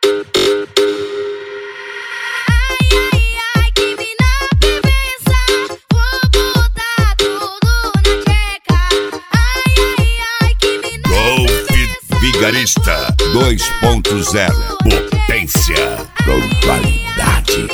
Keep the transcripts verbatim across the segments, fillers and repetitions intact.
Vigarista dois ponto zero. Potência com qualidade.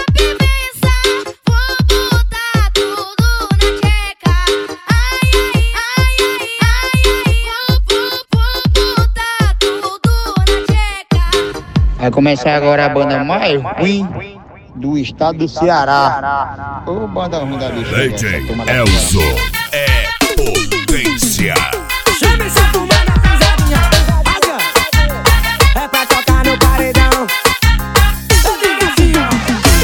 Vai começar agora a banda mais ruim do estado do Ceará. Ô, banda ruim da bicha. D J Elzo é potência. Chama essa turma da pisadinha. É pra tocar no paredão. Eu digo assim, ó.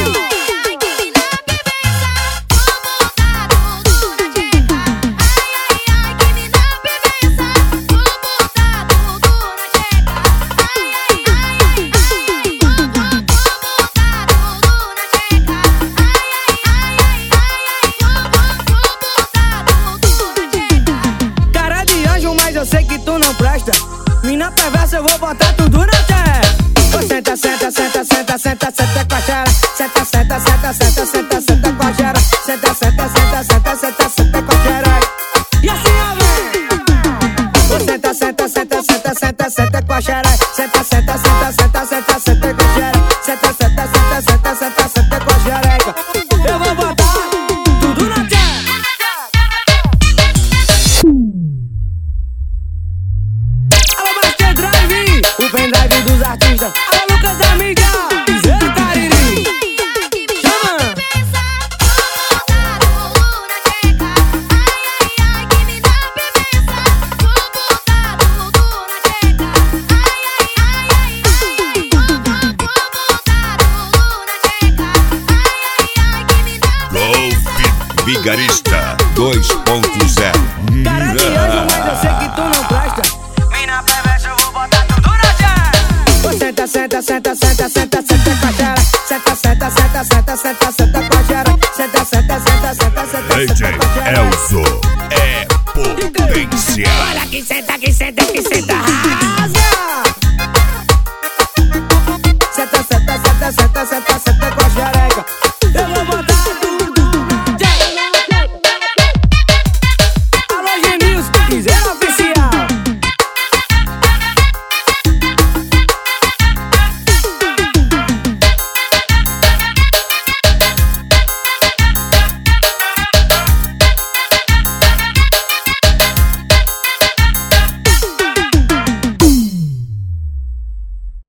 Cara de anjo, mas eu sei que tu não presta. Mina perversa, eu vou botar tudo na terra. Senta, senta, senta, senta, senta, senta com a xera. Senta, senta, senta, senta, senta, senta com a xera. Senta, senta, senta, senta, senta, senta com a xera. E assim, ó, vem. Senta, senta, senta, senta, senta, senta com a xera. Senta, senta, senta, senta, senta, senta com a xera. Senta, senta, senta, senta, senta, senta com a xereca. Eu vou botar tudo na terra. Alô, Master Drive, o pendrive dos artistas. Alô, Lucas da mídia, Zé Cariri. Chama! Golpe Vigarista dois ponto zero. Cara de anjo, mas eu sei que tu não presta. Mina perversa, eu vou botar tudo na terra. Senta, senta, senta, senta, senta, senta com a xera. Senta, senta, senta, senta, senta, senta com a xera. Senta, senta, senta, senta, senta, D J senta com a xera. Elzo é potência. Olha que senta, que senta, que senta.